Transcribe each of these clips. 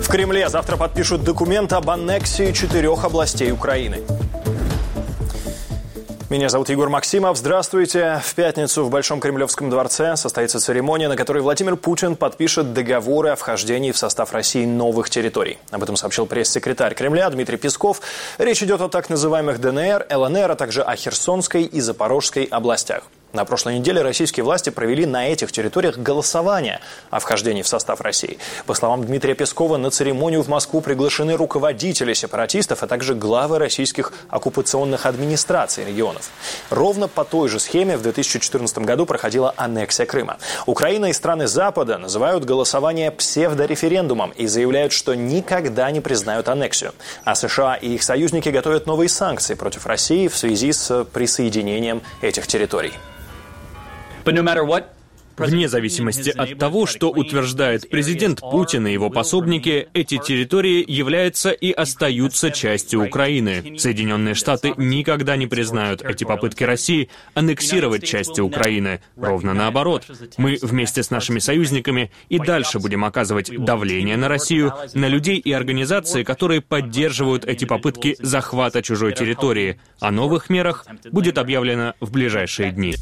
Кремле завтра подпишут документ об аннексии 4 областей Украины. Меня зовут Егор Максимов. Здравствуйте. В пятницу в Большом Кремлевском дворце состоится церемония, на которой Владимир Путин подпишет договоры о вхождении в состав России новых территорий. Об этом сообщил пресс-секретарь Кремля Дмитрий Песков. Речь идет о так называемых ДНР, ЛНР, а также о Херсонской и Запорожской областях. На прошлой неделе российские власти провели на этих территориях голосование о вхождении в состав России. По словам Дмитрия Пескова, на церемонию в Москву приглашены руководители сепаратистов, а также главы российских оккупационных администраций регионов. Ровно по той же схеме в 2014 году проходила аннексия Крыма. Украина и страны Запада называют голосование псевдореферендумом и заявляют, что никогда не признают аннексию. А США и их союзники готовят новые санкции против России в связи с присоединением этих территорий. Вне зависимости от того, что утверждает президент Путин и его пособники, эти территории являются и остаются частью Украины. Соединенные Штаты никогда не признают эти попытки России аннексировать части Украины. Ровно наоборот. Мы вместе с нашими союзниками и дальше будем оказывать давление на Россию, на людей и организации, которые поддерживают эти попытки захвата чужой территории. О новых мерах будет объявлено в ближайшие дни.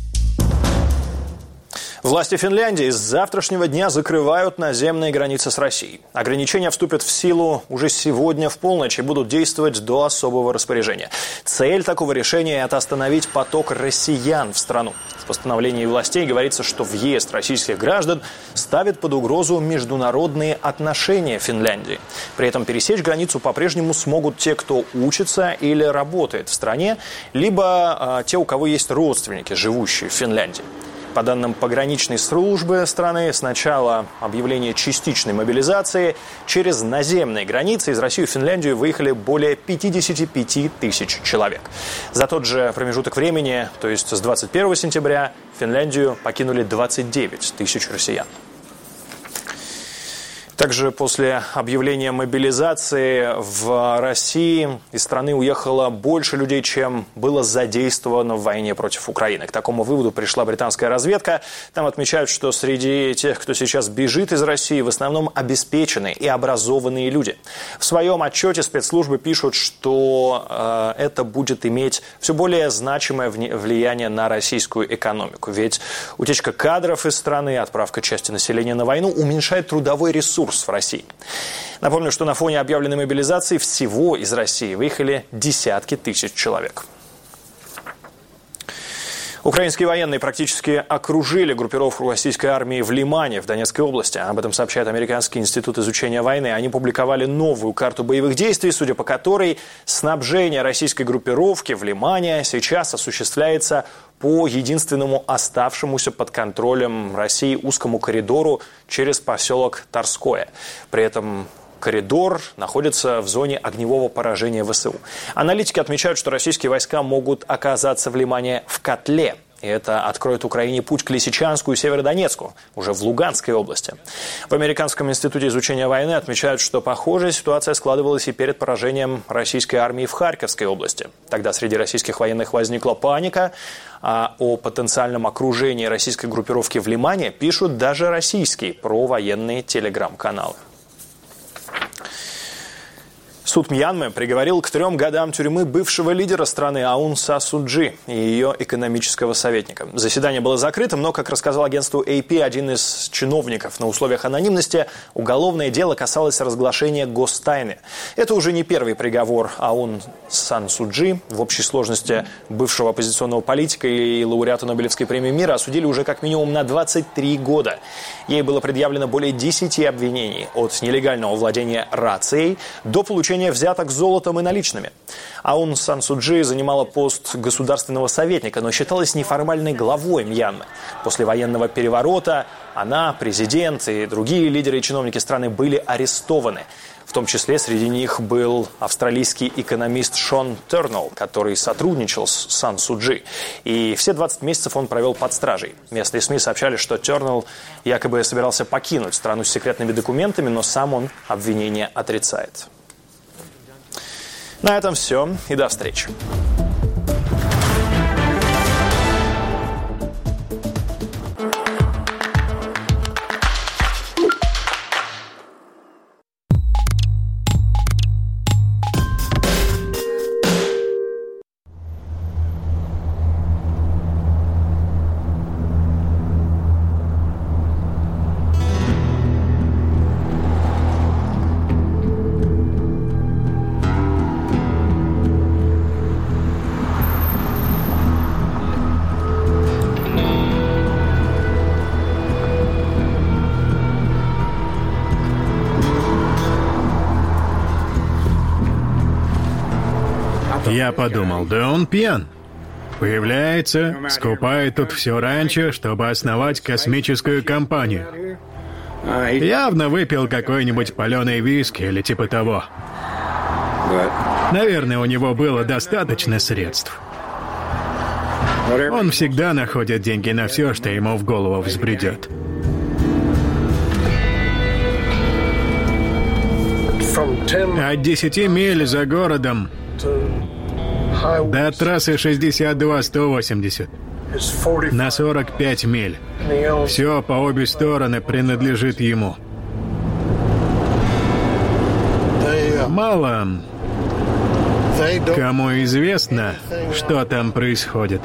Власти Финляндии с завтрашнего дня закрывают наземные границы с Россией. Ограничения вступят в силу уже сегодня в полночь и будут действовать до особого распоряжения. Цель такого решения – это остановить поток россиян в страну. В постановлении властей говорится, что въезд российских граждан ставит под угрозу международные отношения Финляндии. При этом пересечь границу по-прежнему смогут те, кто учится или работает в стране, либо те, у кого есть родственники, живущие в Финляндии. По данным пограничной службы страны, с начала объявления частичной мобилизации через наземные границы из России в Финляндию выехали более 55 тысяч человек. За тот же промежуток времени, то есть с 21 сентября, Финляндию покинули 29 тысяч россиян. Также после объявления мобилизации в России из страны уехало больше людей, чем было задействовано в войне против Украины. К такому выводу пришла британская разведка. Там отмечают, что среди тех, кто сейчас бежит из России, в основном обеспеченные и образованные люди. В своем отчете спецслужбы пишут, что это будет иметь все более значимое влияние на российскую экономику. Ведь утечка кадров из страны, отправка части населения на войну уменьшает трудовой ресурс в России. Напомню, что на фоне объявленной мобилизации всего из России выехали десятки тысяч человек. Украинские военные практически окружили группировку российской армии в Лимане, в Донецкой области. Об этом сообщает Американский институт изучения войны. Они публиковали новую карту боевых действий, судя по которой снабжение российской группировки в Лимане сейчас осуществляется по единственному оставшемуся под контролем России узкому коридору через поселок Торское. При этом коридор находится в зоне огневого поражения ВСУ. Аналитики отмечают, что российские войска могут оказаться в Лимане в котле. И это откроет Украине путь к Лисичанску и Северодонецку, уже в Луганской области. В Американском институте изучения войны отмечают, что похожая ситуация складывалась и перед поражением российской армии в Харьковской области. Тогда среди российских военных возникла паника, а о потенциальном окружении российской группировки в Лимане пишут даже российские провоенные телеграм-каналы. Суд Мьянмы приговорил к 3 годам тюрьмы бывшего лидера страны Аун Сан Су Чжи и ее экономического советника. Заседание было закрытым, но, как рассказал агентству AP один из чиновников на условиях анонимности, уголовное дело касалось разглашения гостайны. Это уже не первый приговор Аун Сан Су Чжи. В общей сложности бывшего оппозиционного политика и лауреата Нобелевской премии мира осудили уже как минимум на 23 года. Ей было предъявлено более 10 обвинений, от нелегального владения рацией до получения взяток золотом и наличными. Аун Сан Су Чжи занимала пост государственного советника, но считалась неформальной главой Мьянмы. После военного переворота она, президент и другие лидеры и чиновники страны были арестованы. В том числе среди них был австралийский экономист Шон Тернелл, который сотрудничал с Сан Су Чжи. И все 20 месяцев он провел под стражей. Местные СМИ сообщали, что Тернелл якобы собирался покинуть страну с секретными документами, но сам он обвинения отрицает. На этом все, и до встречи. Я подумал, да он пьян. Появляется, скупает тут все ранчо, чтобы основать космическую компанию. Явно выпил какой-нибудь паленый виски или типа того. Наверное, у него было достаточно средств. Он всегда находит деньги на все, что ему в голову взбредет. От 10 миль за городом до трассы 62-180 на 45 миль. Все по обе стороны принадлежит ему. Мало кому известно, что там происходит.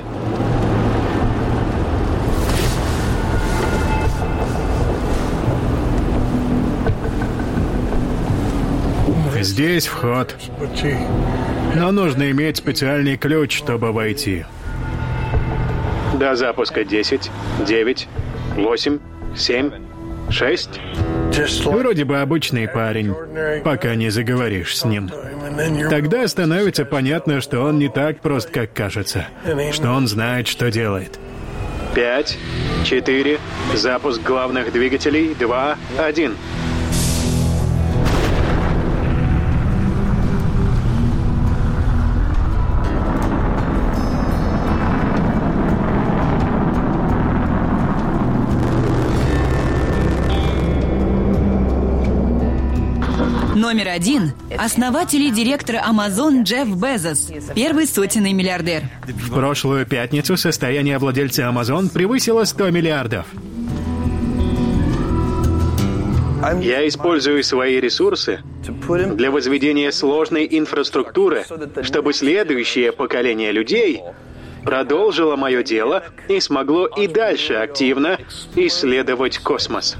Здесь вход. Но нужно иметь специальный ключ, чтобы войти. До запуска 10, 9, 8, 7, 6. Вроде бы обычный парень, пока не заговоришь с ним. Тогда становится понятно, что он не так прост, как кажется. Что он знает, что делает. 5, 4, запуск главных двигателей, 2, 1. Номер 1. Основатель и директор Amazon Джефф Безос. Первый сотенный миллиардер. В прошлую пятницу состояние владельца Amazon превысило 100 миллиардов. Я использую свои ресурсы для возведения сложной инфраструктуры, чтобы следующее поколение людей продолжило мое дело и смогло и дальше активно исследовать космос.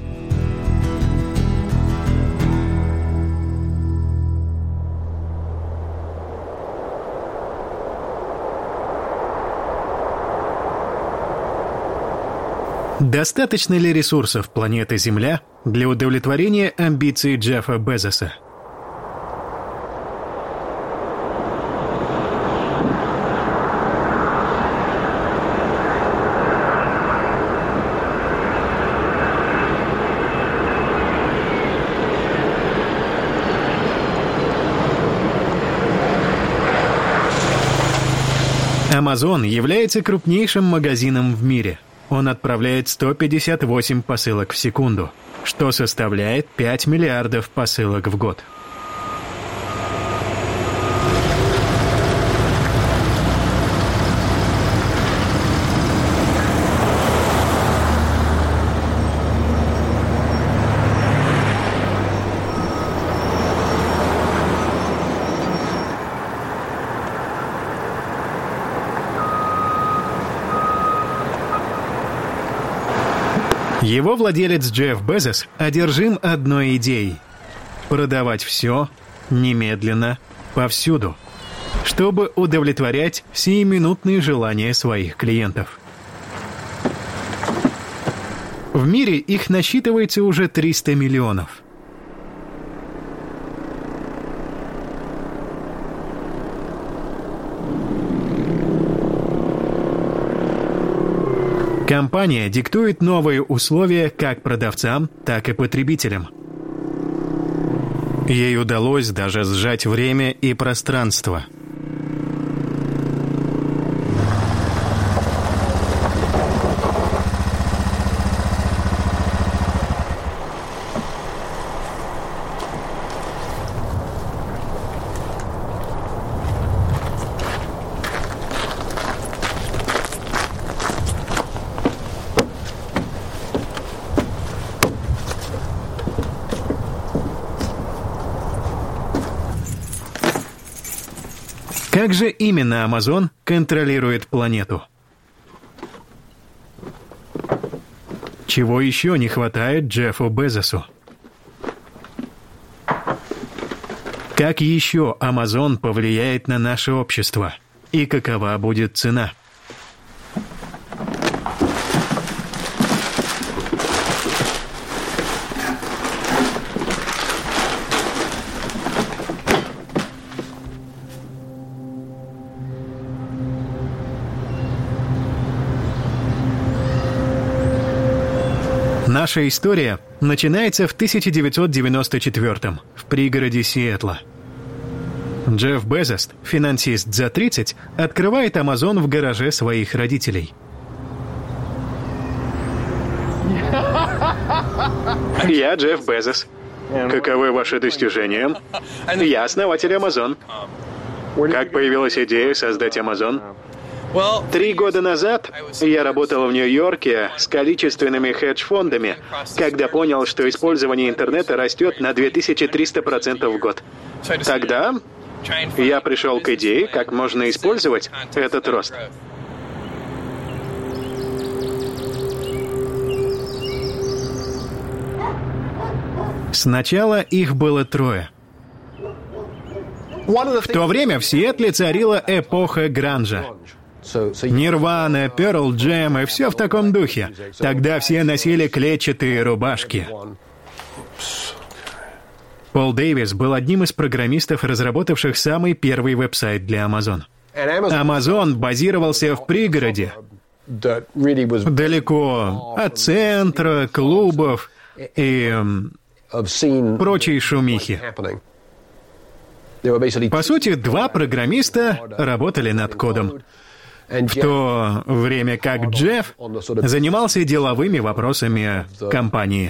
Достаточно ли ресурсов планеты Земля для удовлетворения амбиций Джеффа Безоса? Amazon является крупнейшим магазином в мире. Он отправляет 158 посылок в секунду, что составляет 5 миллиардов посылок в год. Его владелец Джефф Безос одержим одной идеей – продавать все, немедленно, повсюду, чтобы удовлетворять сиюминутные желания своих клиентов. В мире их насчитывается уже 300 миллионов. Компания диктует новые условия как продавцам, так и потребителям. Ей удалось даже сжать время и пространство. Как же именно Amazon контролирует планету? Чего еще не хватает Джеффу Безосу? Как еще Amazon повлияет на наше общество? И какова будет цена? Наша история начинается в 1994-м в пригороде Сиэтла. Джефф Безос, финансист за 30, открывает Amazon в гараже своих родителей. Я Джефф Безос. Каковы ваши достижения? Я основатель Amazon. Как появилась идея создать Amazon? 3 года назад я работал в Нью-Йорке с количественными хедж-фондами, когда понял, что использование интернета растет на 2300% в год. Тогда я пришел к идее, как можно использовать этот рост. Сначала их было 3. В то время в Сиэтле царила эпоха гранжа. Нирвана, Перл Джем и все в таком духе. Тогда все носили клетчатые рубашки. Пол Дэвис был одним из программистов, разработавших самый первый веб-сайт для Amazon. Amazon базировался в пригороде, далеко от центра, клубов и прочей шумихи. По сути, 2 программиста работали над кодом, в то время как Джефф занимался деловыми вопросами компании.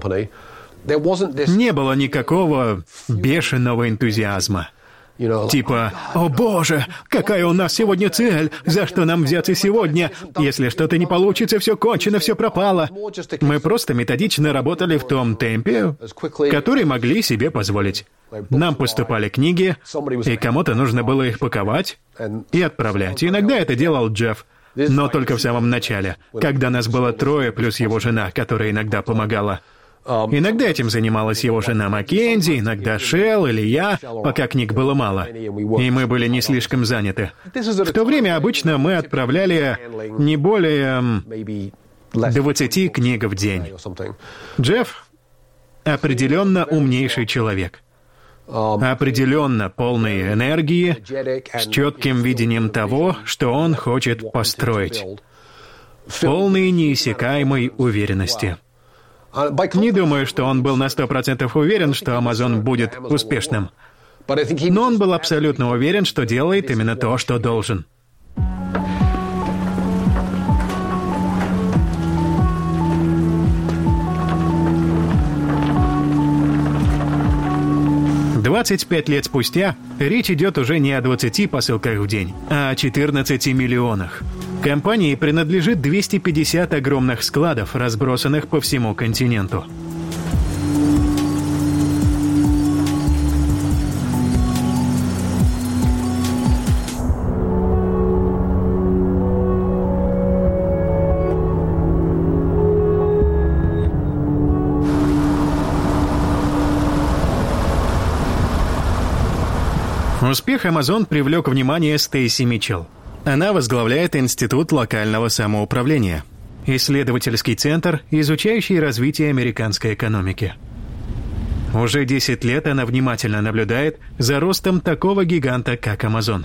Не было никакого бешеного энтузиазма. Типа, «О боже, какая у нас сегодня цель? За что нам взяться сегодня? Если что-то не получится, все кончено, все пропало». Мы просто методично работали в том темпе, который могли себе позволить. Нам поступали книги, и кому-то нужно было их паковать и отправлять. Иногда это делал Джефф, но только в самом начале, когда нас было 3 плюс его жена, которая иногда помогала. Иногда этим занималась его жена Маккензи, иногда Шелл или я, пока книг было мало, и мы были не слишком заняты. В то время обычно мы отправляли не более 20 книг в день. Джефф определенно умнейший человек. Определенно полный энергии, с четким видением того, что он хочет построить. Полной неиссякаемой уверенности. Не думаю, что он был на 100% уверен, что Amazon будет успешным. Но он был абсолютно уверен, что делает именно то, что должен. «25 лет спустя речь идет уже не о 20 посылках в день, а о 14 миллионах. Компании принадлежит 250 огромных складов, разбросанных по всему континенту. Успех Amazon привлек внимание Стейси Митчелл. Она возглавляет Институт локального самоуправления, исследовательский центр, изучающий развитие американской экономики. Уже 10 лет она внимательно наблюдает за ростом такого гиганта, как Amazon.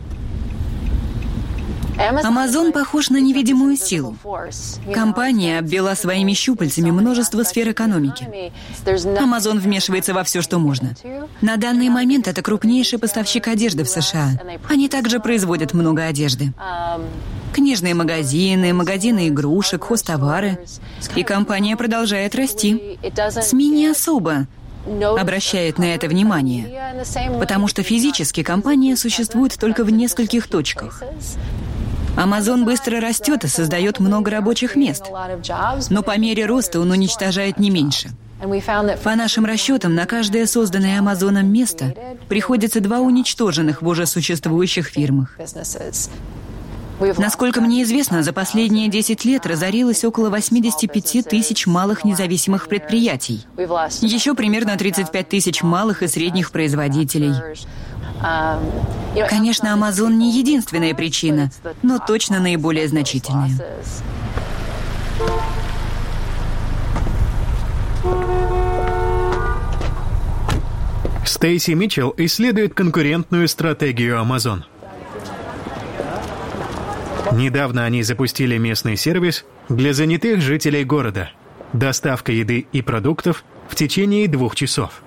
Amazon похож на невидимую силу. Компания обвела своими щупальцами множество сфер экономики. Amazon вмешивается во все, что можно. На данный момент это крупнейший поставщик одежды в США. Они также производят много одежды. Книжные магазины, магазины игрушек, хозтовары. И компания продолжает расти. СМИ не особо обращает на это внимание, потому что физически компания существует только в нескольких точках. Amazon быстро растет и создает много рабочих мест, но по мере роста он уничтожает не меньше. По нашим расчетам, на каждое созданное Amazon место приходится 2 уничтоженных в уже существующих фирмах. Насколько мне известно, за последние 10 лет разорилось около 85 тысяч малых независимых предприятий. Еще примерно 35 тысяч малых и средних производителей. Конечно, Amazon не единственная причина, но точно наиболее значительная. Стейси Митчелл исследует конкурентную стратегию Amazon. Недавно они запустили местный сервис для занятых жителей города. доставка еды и продуктов в течение 2 часов.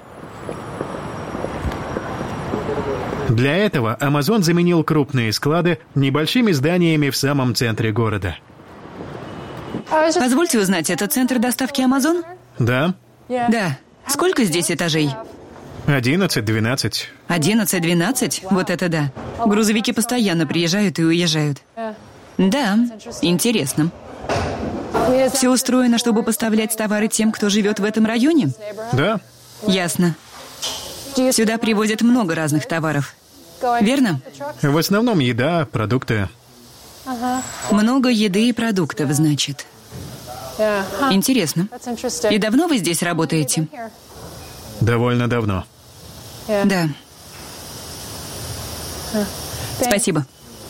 Для этого Amazon заменил крупные склады небольшими зданиями в самом центре города. Позвольте узнать, это центр доставки Amazon? Да. Да. Сколько здесь этажей? 11-12. 11-12? Вот это да. Грузовики постоянно приезжают и уезжают. Да, интересно. Все устроено, чтобы поставлять товары тем, кто живет в этом районе? Да. Ясно. Сюда привозят много разных товаров. Верно? В основном еда, продукты. Много еды и продуктов, значит. Интересно. И давно вы здесь работаете? Довольно давно. Да. Спасибо.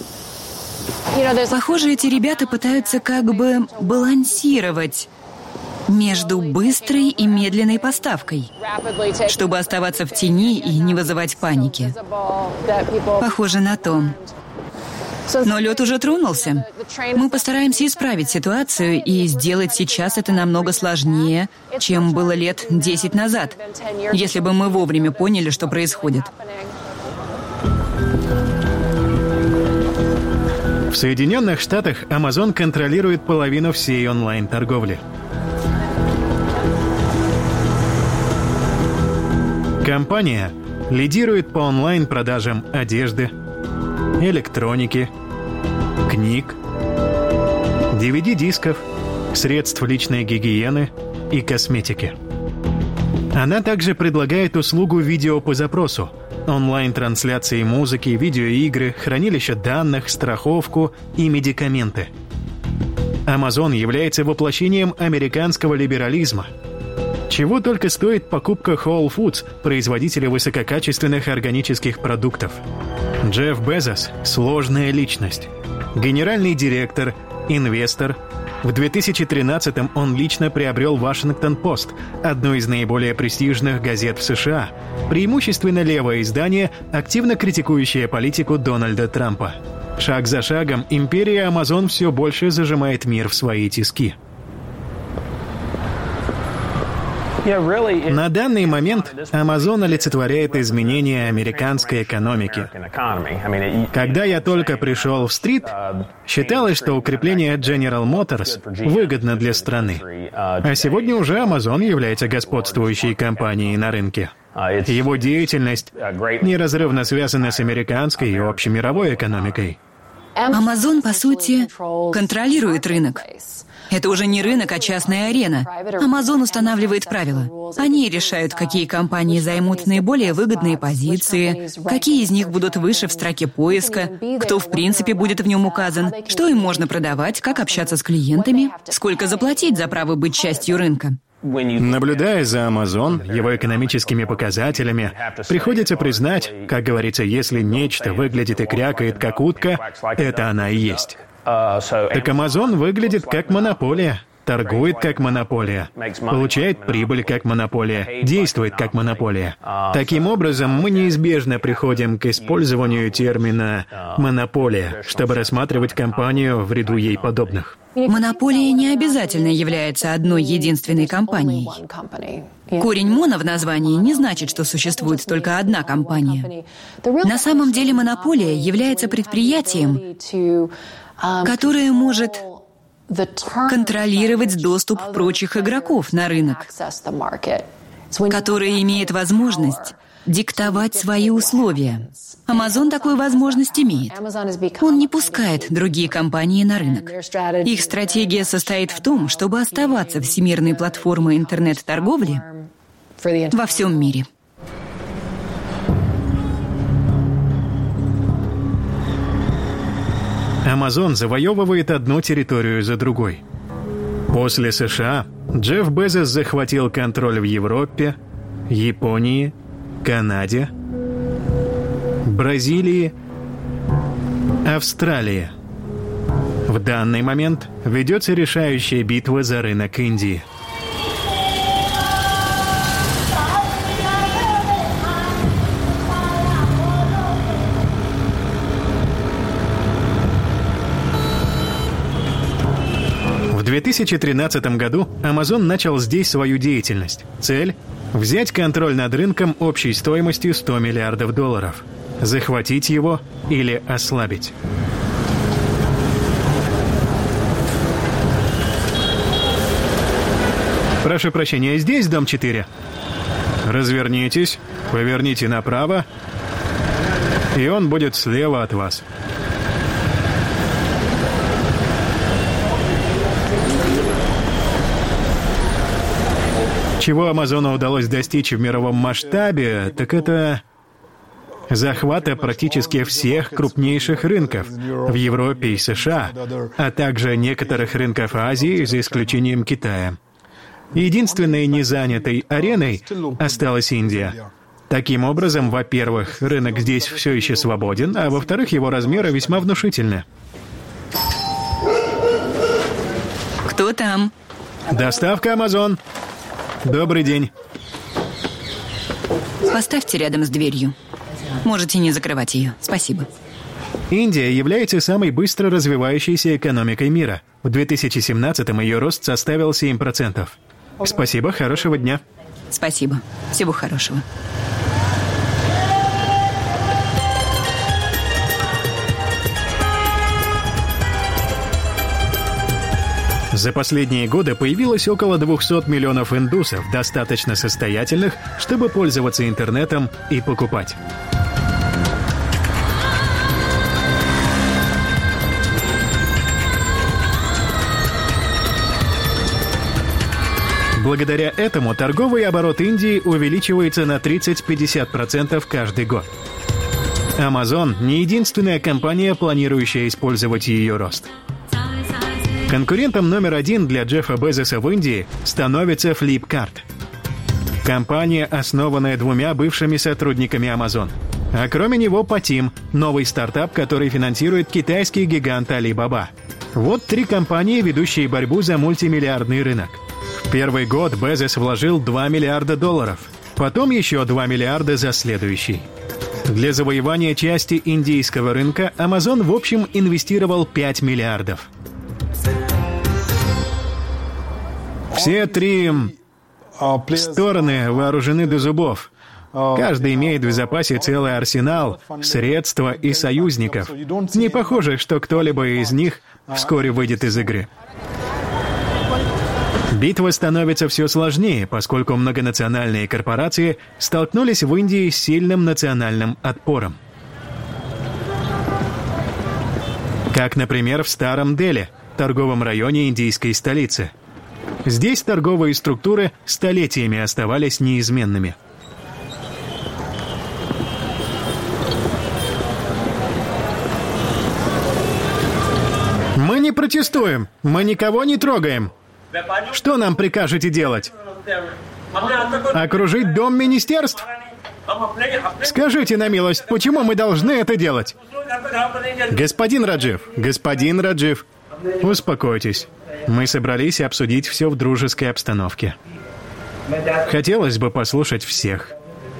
Похоже, эти ребята пытаются как бы балансировать между быстрой и медленной поставкой, чтобы оставаться в тени и не вызывать паники. Похоже на то. Но лед уже тронулся. Мы постараемся исправить ситуацию и сделать сейчас это намного сложнее, чем было лет 10 назад, если бы мы вовремя поняли, что происходит. В Соединенных Штатах Amazon контролирует половину всей онлайн-торговли. Компания лидирует по онлайн-продажам одежды, электроники, книг, DVD-дисков, средств личной гигиены и косметики. Она также предлагает услугу видео по запросу, онлайн-трансляции музыки, видеоигры, хранилище данных, страховку и медикаменты. Amazon является воплощением американского либерализма. Чего только стоит покупка Whole Foods, производителя высококачественных органических продуктов. Джефф Безос – сложная личность. Генеральный директор, инвестор. В 2013-м он лично приобрел «Вашингтон-Пост», одну из наиболее престижных газет в США, преимущественно левое издание, активно критикующее политику Дональда Трампа. Шаг за шагом империя Amazon все больше зажимает мир в свои тиски. На данный момент Amazon олицетворяет изменения американской экономики. Когда я только пришел в стрит, считалось, что укрепление General Motors выгодно для страны. А сегодня уже Amazon является господствующей компанией на рынке. Его деятельность неразрывно связана с американской и общемировой экономикой. Amazon, по сути, контролирует рынок. Это уже не рынок, а частная арена. Amazon устанавливает правила. Они решают, какие компании займут наиболее выгодные позиции, какие из них будут выше в строке поиска, кто в принципе будет в нем указан, что им можно продавать, как общаться с клиентами, сколько заплатить за право быть частью рынка. Наблюдая за Amazon, его экономическими показателями, приходится признать, как говорится, если нечто выглядит и крякает как утка, это она и есть. Так Amazon выглядит как монополия, торгует как монополия, получает прибыль как монополия, действует как монополия. Таким образом, мы неизбежно приходим к использованию термина «монополия», чтобы рассматривать компанию в ряду ей подобных. Монополия не обязательно является одной единственной компанией. Корень «моно» в названии не значит, что существует только одна компания. На самом деле монополия является предприятием, которое может контролировать доступ прочих игроков на рынок, которое имеет возможность диктовать свои условия. Amazon такую возможность имеет. Он не пускает другие компании на рынок. Их стратегия состоит в том, чтобы оставаться всемирной платформой интернет-торговли во всем мире. Amazon завоевывает одну территорию за другой. После США Джефф Безос захватил контроль в Европе, Японии, Канаде, Бразилии, Австралии. В данный момент ведется решающая битва за рынок Индии. В 2013 году Amazon начал здесь свою деятельность. Цель – взять контроль над рынком общей стоимостью $100 миллиардов. Захватить его или ослабить. Прошу прощения, здесь дом 4? Развернитесь, поверните направо, и он будет слева от вас. Чего Амазону удалось достичь в мировом масштабе, так это захвата практически всех крупнейших рынков в Европе и США, а также некоторых рынков Азии, за исключением Китая. Единственной незанятой ареной осталась Индия. Таким образом, во-первых, рынок здесь все еще свободен, а во-вторых, его размеры весьма внушительны. Кто там? Доставка Amazon. Добрый день. Поставьте рядом с дверью. Можете не закрывать ее. Спасибо. Индия является самой быстро развивающейся экономикой мира. В 2017-м ее рост составил 7%. Спасибо, хорошего дня. Спасибо. Всего хорошего. За последние годы появилось около 200 миллионов индусов, достаточно состоятельных, чтобы пользоваться интернетом и покупать. Благодаря этому торговый оборот Индии увеличивается на 30-50% каждый год. Amazon не единственная компания, планирующая использовать ее рост. Конкурентом номер один для Джеффа Безоса в Индии становится Flipkart. Компания, основанная двумя бывшими сотрудниками Amazon. А кроме него Patim, новый стартап, который финансирует китайский гигант Alibaba. Вот три компании, ведущие борьбу за мультимиллиардный рынок. В первый год Безос вложил $2 миллиарда, потом еще $2 миллиарда за следующий. Для завоевания части индийского рынка Amazon в общем инвестировал $5 миллиардов. Все три стороны вооружены до зубов. Каждый имеет в запасе целый арсенал, средства и союзников. Не похоже, что кто-либо из них вскоре выйдет из игры. Битва становится все сложнее, поскольку многонациональные корпорации столкнулись в Индии с сильным национальным отпором. Как, например, в Старом Дели, торговом районе индийской столицы. Здесь торговые структуры столетиями оставались неизменными. Мы не протестуем, мы никого не трогаем. Что нам прикажете делать? Окружить дом министерств? Скажите на милость, почему мы должны это делать? Господин Раджив, успокойтесь. Мы собрались обсудить все в дружеской обстановке. Хотелось бы послушать всех.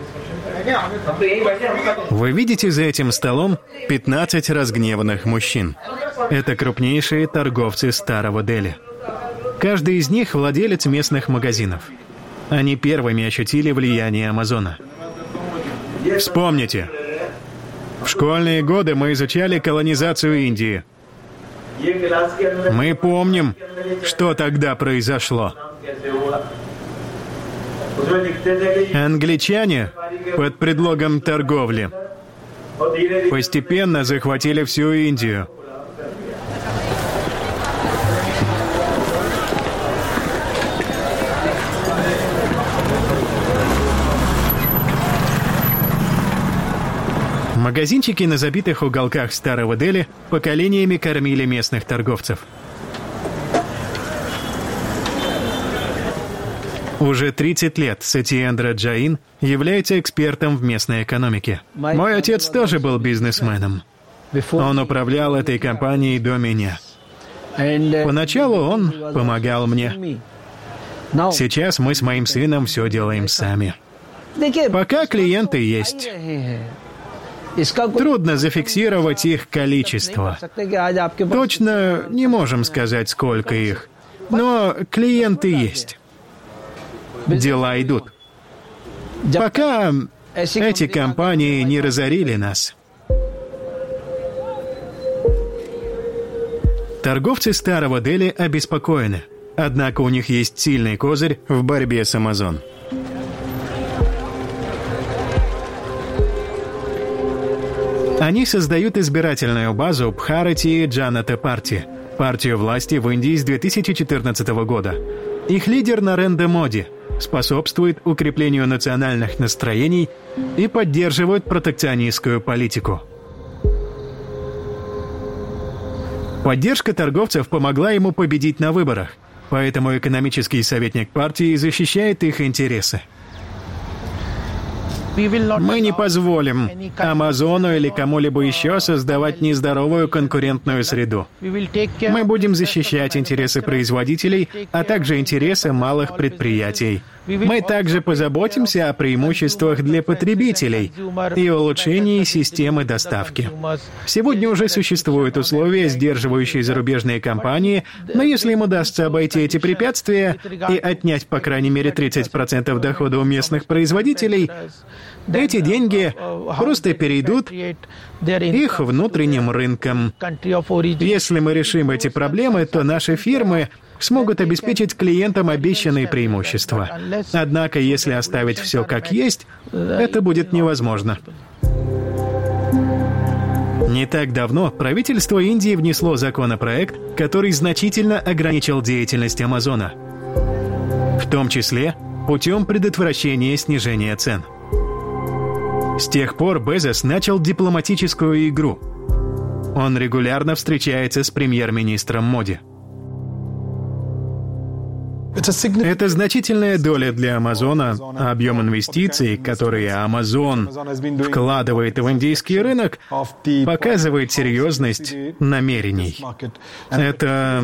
Вы видите за этим столом 15 разгневанных мужчин. Это крупнейшие торговцы Старого Дели. Каждый из них владелец местных магазинов. Они первыми ощутили влияние Амазона. Вспомните. В школьные годы мы изучали колонизацию Индии. Мы помним, что тогда произошло. Англичане под предлогом торговли постепенно захватили всю Индию. Магазинчики на забитых уголках Старого Дели поколениями кормили местных торговцев. Уже 30 лет Сатьендра Джаин является экспертом в местной экономике. Мой отец тоже был бизнесменом. Он управлял этой компанией до меня. Поначалу он помогал мне. Сейчас мы с моим сыном все делаем сами. Пока клиенты есть. Трудно зафиксировать их количество. Точно не можем сказать, сколько их. Но клиенты есть. Дела идут. Пока эти компании не разорили нас. Торговцы Старого Дели обеспокоены. Однако у них есть сильный козырь в борьбе с Amazon. Они создают избирательную базу Бхарати Джаната Парти, партию власти в Индии с 2014 года. Их лидер Нарендра Моди способствует укреплению национальных настроений и поддерживает протекционистскую политику. Поддержка торговцев помогла ему победить на выборах, поэтому экономический советник партии защищает их интересы. Мы не позволим Амазону или кому-либо еще создавать нездоровую конкурентную среду. Мы будем защищать интересы производителей, а также интересы малых предприятий. Мы также позаботимся о преимуществах для потребителей и улучшении системы доставки. Сегодня уже существуют условия, сдерживающие зарубежные компании, но если им удастся обойти эти препятствия и отнять по крайней мере 30% дохода у местных производителей, эти деньги просто перейдут их внутренним рынкам. Если мы решим эти проблемы, то наши фирмы смогут обеспечить клиентам обещанные преимущества. Однако, если оставить все как есть, это будет невозможно. Не так давно правительство Индии внесло законопроект, который значительно ограничил деятельность Амазона, в том числе путем предотвращения снижения цен. С тех пор Безос начал дипломатическую игру. Он регулярно встречается с премьер-министром Моди. Это значительная доля для Амазона, а объем инвестиций, которые Амазон вкладывает в индийский рынок, показывает серьезность намерений. Это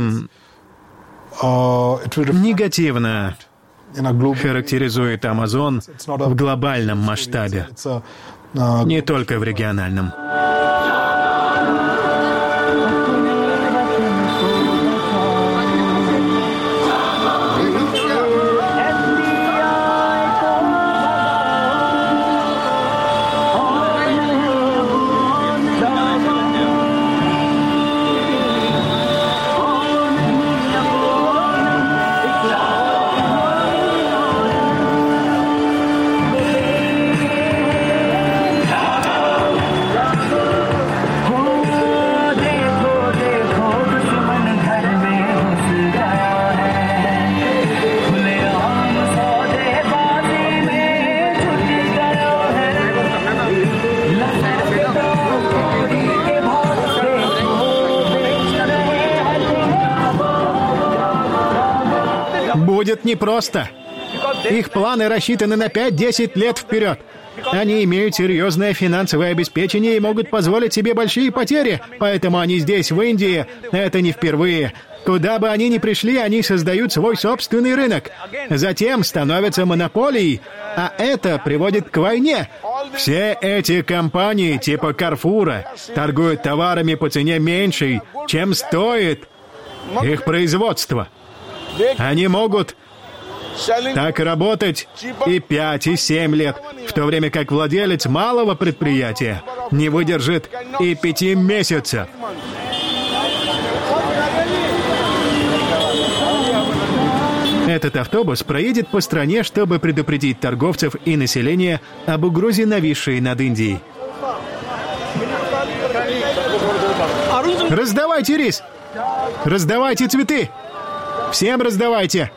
негативно характеризует Amazon в глобальном масштабе, не только в региональном. Будет непросто. Их планы рассчитаны на 5-10 лет вперед. Они имеют серьезное финансовое обеспечение и могут позволить себе большие потери, поэтому они здесь, в Индии. Это не впервые. Куда бы они ни пришли, они создают свой собственный рынок. Затем становятся монополией, а это приводит к войне. Все эти компании типа Карфура торгуют товарами по цене меньшей, чем стоит их производство. Они могут так работать и 5, и 7 лет, в то время как владелец малого предприятия не выдержит и 5 месяцев. Этот автобус проедет по стране, чтобы предупредить торговцев и население об угрозе, нависшей над Индией. Раздавайте рис! Раздавайте цветы! Всем раздавайте!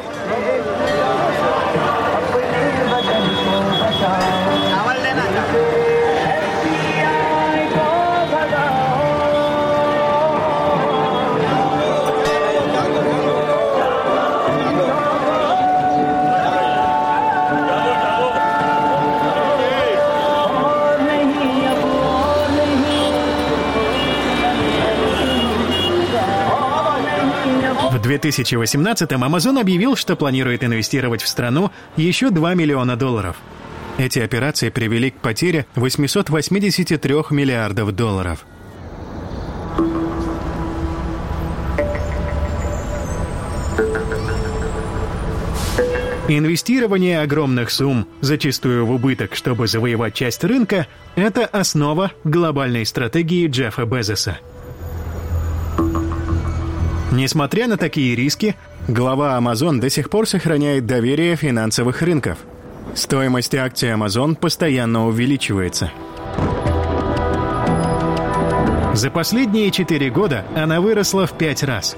В 2018-м Amazon объявил, что планирует инвестировать в страну еще $2 миллиона. Эти операции привели к потере $883 миллиардов. Инвестирование огромных сумм, зачастую в убыток, чтобы завоевать часть рынка, это основа глобальной стратегии Джеффа Безоса. Несмотря на такие риски, глава Amazon до сих пор сохраняет доверие финансовых рынков. Стоимость акций Amazon постоянно увеличивается. За последние 4 года она выросла в 5 раз.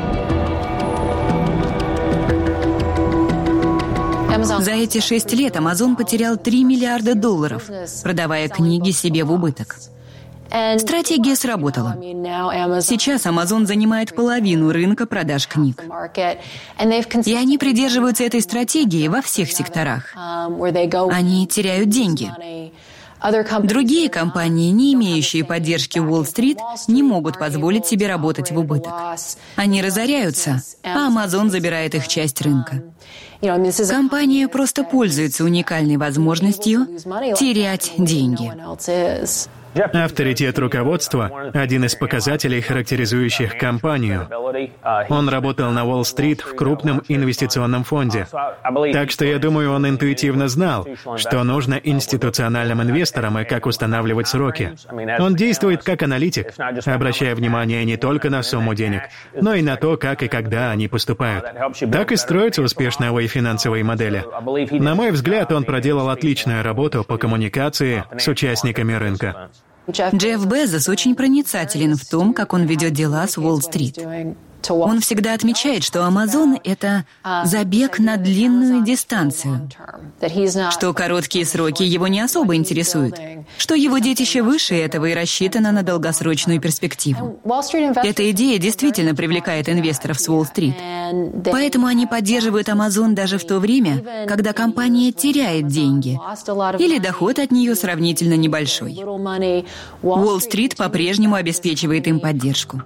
За эти 6 лет Amazon потерял $3 миллиарда, продавая книги себе в убыток. Стратегия сработала. Сейчас Amazon занимает половину рынка продаж книг. И они придерживаются этой стратегии во всех секторах. Они теряют деньги. Другие компании, не имеющие поддержки Уолл-стрит, не могут позволить себе работать в убыток. Они разоряются, а Amazon забирает их часть рынка. Компания просто пользуется уникальной возможностью терять деньги. Авторитет руководства – один из показателей, характеризующих компанию. Он работал на Уолл-стрит в крупном инвестиционном фонде. Так что, я думаю, он интуитивно знал, что нужно институциональным инвесторам и как устанавливать сроки. Он действует как аналитик, обращая внимание не только на сумму денег, но и на то, как и когда они поступают. Так и строятся успешные финансовые модели. На мой взгляд, он проделал отличную работу по коммуникации с участниками рынка. Джефф Безос очень проницателен в том, как он ведет дела с Уолл-стрит. Он всегда отмечает, что Amazon — это забег на длинную дистанцию, что короткие сроки его не особо интересуют, что его детище выше этого и рассчитано на долгосрочную перспективу. Эта идея действительно привлекает инвесторов с Уолл-стрит. Поэтому они поддерживают Amazon даже в то время, когда компания теряет деньги, или доход от нее сравнительно небольшой. Уолл-стрит по-прежнему обеспечивает им поддержку.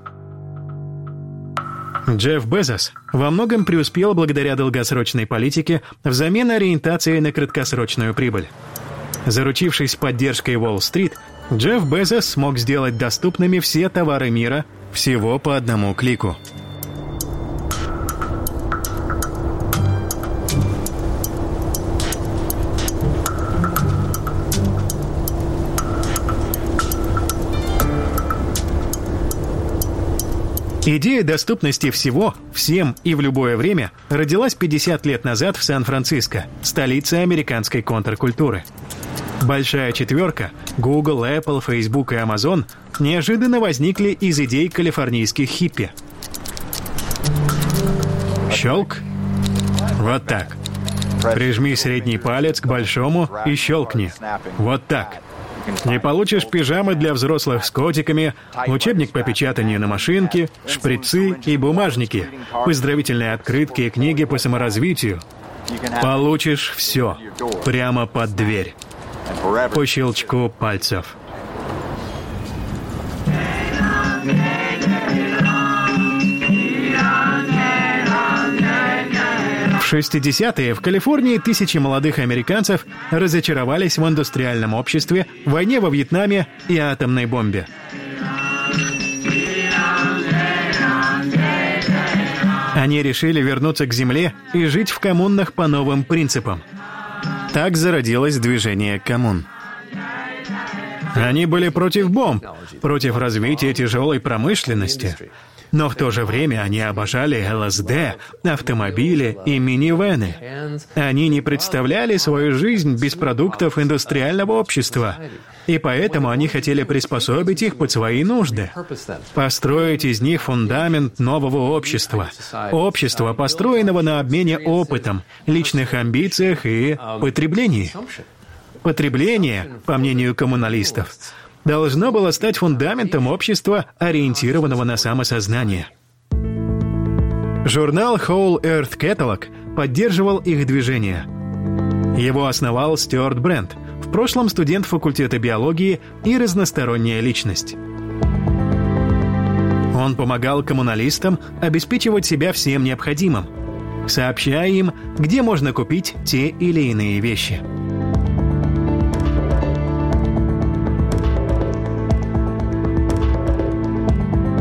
Джефф Безос во многом преуспел благодаря долгосрочной политике взамен ориентации на краткосрочную прибыль. Заручившись поддержкой Уолл-стрит, Джефф Безос смог сделать доступными все товары мира всего по одному клику. Идея доступности всего, всем и в любое время родилась 50 лет назад в Сан-Франциско, столице американской контркультуры. Большая четверка – Google, Apple, Facebook и Amazon – неожиданно возникли из идей калифорнийских хиппи. Щелк. Вот так. Прижми средний палец к большому и щелкни. Вот так. Не получишь пижамы для взрослых с котиками, учебник по печатанию на машинке, шприцы и бумажники, поздравительные открытки и книги по саморазвитию. Получишь все прямо под дверь, по щелчку пальцев. В 60-е в Калифорнии тысячи молодых американцев разочаровались в индустриальном обществе, войне во Вьетнаме и атомной бомбе. Они решили вернуться к земле и жить в коммунах по новым принципам. Так зародилось движение коммун. Они были против бомб, против развития тяжелой промышленности. Но в то же время они обожали ЛСД, автомобили и минивэны. Они не представляли свою жизнь без продуктов индустриального общества. И поэтому они хотели приспособить их под свои нужды. Построить из них фундамент нового общества. Общества, построенного на обмене опытом, личных амбициях и потреблении. Потребление, по мнению коммуналистов, должно было стать фундаментом общества, ориентированного на самосознание. Журнал Whole Earth Catalog поддерживал их движение. Его основал Стюарт Брент, в прошлом студент факультета биологии и разносторонняя личность. Он помогал коммуналистам обеспечивать себя всем необходимым, сообщая им, где можно купить те или иные вещи.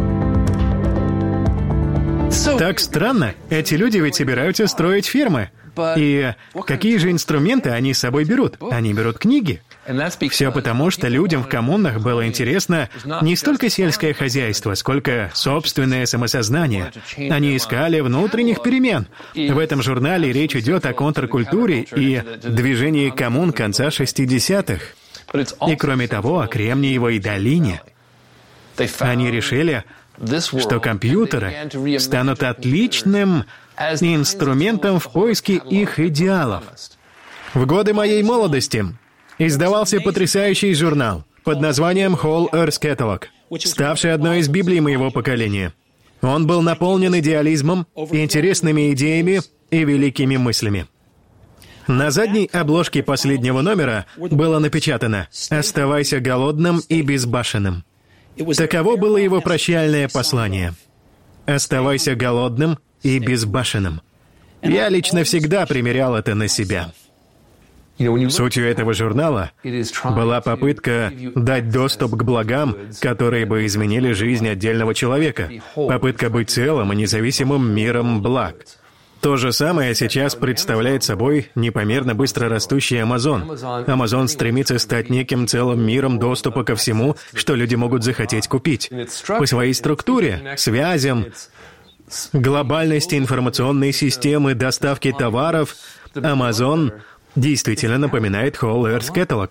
Так странно, эти люди ведь собираются строить фермы. И какие же инструменты они с собой берут? Они берут книги. Все потому, что людям в коммунах было интересно не столько сельское хозяйство, сколько собственное самосознание. Они искали внутренних перемен. В этом журнале речь идет о контркультуре и движении коммун конца 60-х. И кроме того, о Кремниевой долине. Они решили, что компьютеры станут отличным инструментом в поиске их идеалов. В годы моей молодости издавался потрясающий журнал под названием Whole Earth Catalog, ставший одной из библий моего поколения. Он был наполнен идеализмом, интересными идеями и великими мыслями. На задней обложке последнего номера было напечатано «Оставайся голодным и безбашенным». Таково было его прощальное послание. «Оставайся голодным и безбашенным». Я лично всегда примерял это на себя. Сутью этого журнала была попытка дать доступ к благам, которые бы изменили жизнь отдельного человека. Попытка быть целым и независимым миром благ. То же самое сейчас представляет собой непомерно быстро растущий Amazon. Amazon стремится стать неким целым миром доступа ко всему, что люди могут захотеть купить. По своей структуре, связям, глобальности информационной системы доставки товаров, Amazon действительно напоминает Whole Earth Catalog.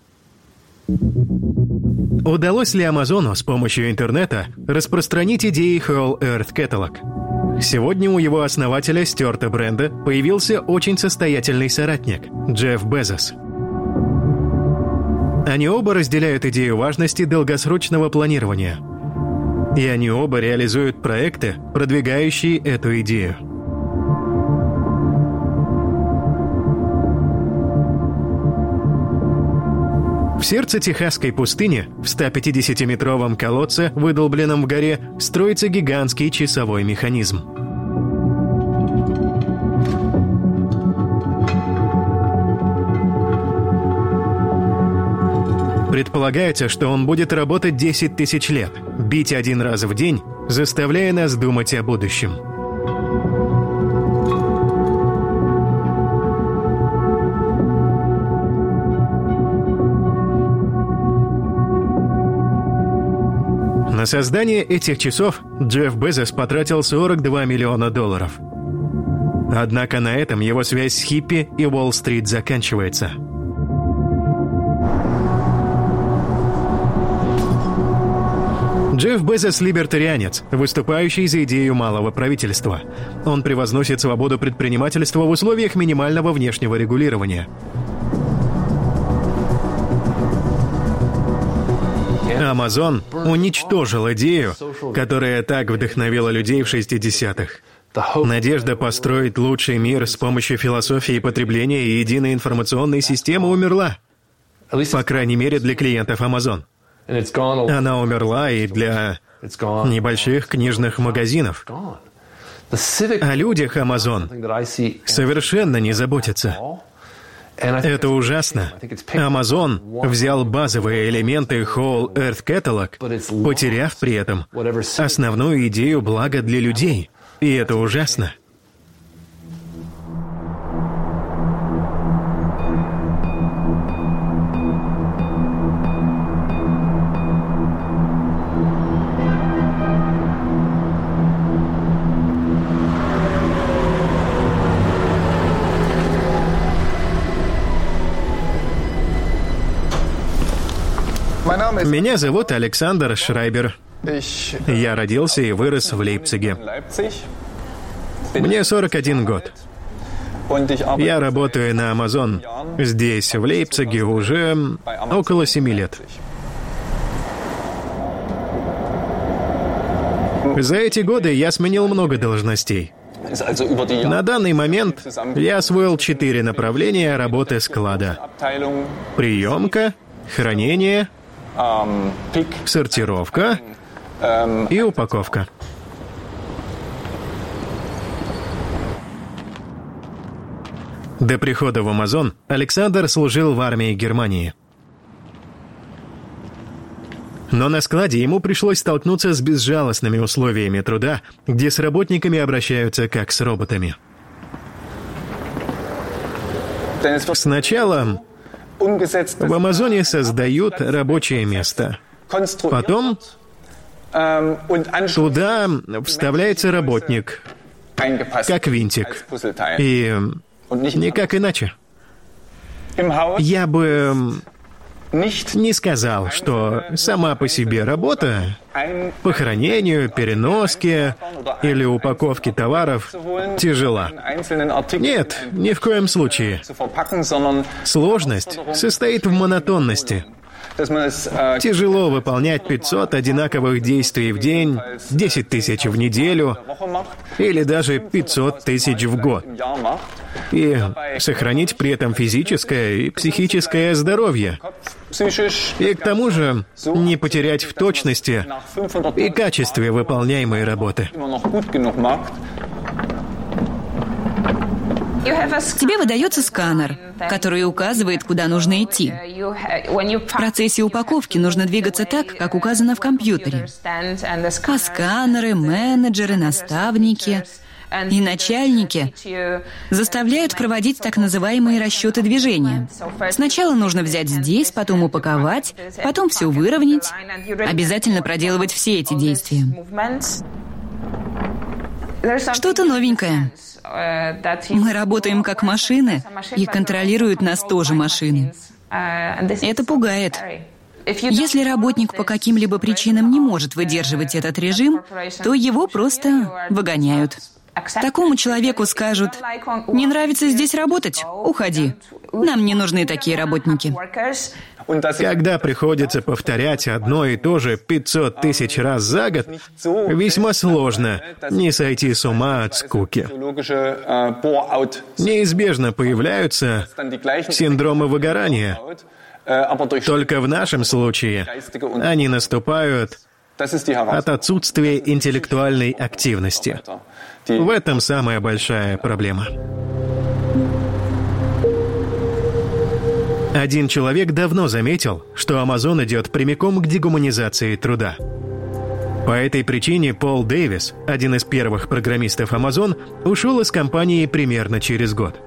Удалось ли Амазону с помощью интернета распространить идеи Whole Earth Catalog? Сегодня у его основателя Стюарта Бренда появился очень состоятельный соратник – Джефф Безос. Они оба разделяют идею важности долгосрочного планирования. И они оба реализуют проекты, продвигающие эту идею. В сердце техасской пустыни, в 150-метровом колодце, выдолбленном в горе, строится гигантский часовой механизм. Предполагается, что он будет работать 10 тысяч лет, бить один раз в день, заставляя нас думать о будущем. На создание этих часов Джефф Безос потратил $42 миллиона. Однако на этом его связь с хиппи и Уолл-стрит заканчивается. Джефф Безос – либертарианец, выступающий за идею малого правительства. Он превозносит свободу предпринимательства в условиях минимального внешнего регулирования. Amazon уничтожил идею, которая так вдохновила людей в 60-х. Надежда построить лучший мир с помощью философии потребления и единой информационной системы умерла. По крайней мере, для клиентов Amazon. Она умерла и для небольших книжных магазинов. О людях Amazon совершенно не заботятся. Это ужасно. Amazon взял базовые элементы Whole Earth Catalog, потеряв при этом основную идею блага для людей. И это ужасно. Меня зовут Александр Шрайбер. Я родился и вырос в Лейпциге. Мне 41 год. Я работаю на Amazon здесь, в Лейпциге, уже около 7 лет. За эти годы я сменил много должностей. На данный момент я освоил 4 направления работы склада: приемка, хранение, сортировка и упаковка. До прихода в Amazon Александр служил в армии Германии. Но на складе ему пришлось столкнуться с безжалостными условиями труда, где с работниками обращаются как с роботами. Сначала в Амазоне создают рабочее место. Потом туда вставляется работник, как винтик. И никак иначе. Я бы не сказал, что сама по себе работа по хранению, переноске или упаковке товаров тяжела. Нет, ни в коем случае. Сложность состоит в монотонности. Тяжело выполнять 500 одинаковых действий в день, 10 тысяч в неделю или даже 500 тысяч в год. И сохранить при этом физическое и психическое здоровье. И к тому же не потерять в точности и качестве выполняемой работы. Тебе выдается сканер, который указывает, куда нужно идти. В процессе упаковки нужно двигаться так, как указано в компьютере. А сканеры, менеджеры, наставники и начальники заставляют проводить так называемые расчеты движения. Сначала нужно взять здесь, потом упаковать, потом все выровнять. Обязательно проделывать все эти действия. Что-то новенькое. Мы работаем как машины, и контролируют нас тоже машины. Это пугает. Если работник по каким-либо причинам не может выдерживать этот режим, то его просто выгоняют. Такому человеку скажут: «Не нравится здесь работать? Уходи. Нам не нужны такие работники». Когда приходится повторять одно и то же 500 тысяч раз за год, весьма сложно не сойти с ума от скуки. Неизбежно появляются синдромы выгорания. Только в нашем случае они наступают от отсутствия интеллектуальной активности. В этом самая большая проблема. Один человек давно заметил, что Amazon идет прямиком к дегуманизации труда. По этой причине Пол Дэвис, один из первых программистов Amazon, ушел из компании примерно через год.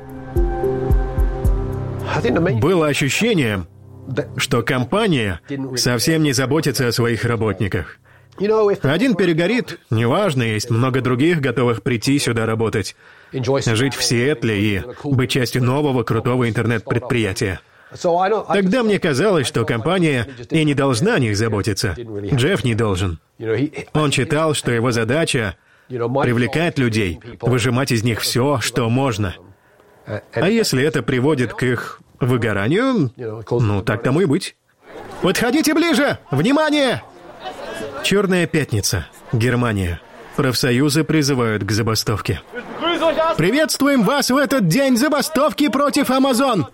Было ощущение, что компания совсем не заботится о своих работниках. Один перегорит, неважно, есть много других, готовых прийти сюда работать, жить в Сиэтле и быть частью нового крутого интернет-предприятия. Тогда мне казалось, что компания и не должна о них заботиться. Джефф не должен. Он считал, что его задача — привлекать людей, выжимать из них все, что можно. А если это приводит к их выгоранию, ну, так тому и быть. Подходите ближе! Внимание! Черная пятница. Германия. Профсоюзы призывают к забастовке. Приветствуем вас в этот день забастовки против Amazon!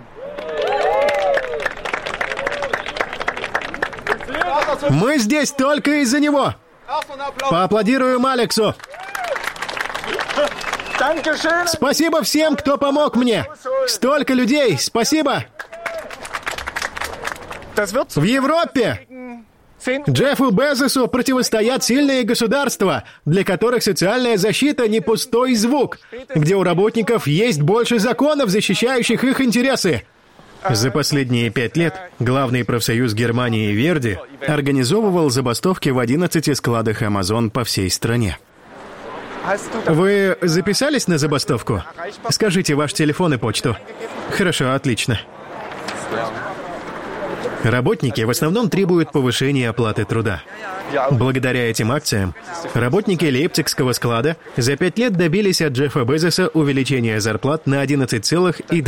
Мы здесь только из-за него. Поаплодируем Алексу. Спасибо всем, кто помог мне. Столько людей. Спасибо. В Европе Джеффу Безосу противостоят сильные государства, для которых социальная защита не пустой звук, где у работников есть больше законов, защищающих их интересы. За последние 5 лет главный профсоюз Германии Верди организовывал забастовки в 11 складах Amazon по всей стране. Вы записались на забастовку? Скажите ваш телефон и почту. Хорошо, отлично. Работники в основном требуют повышения оплаты труда. Благодаря этим акциям работники Лейпцигского склада за 5 лет добились от Джеффа Безоса увеличения зарплат на 11,2%.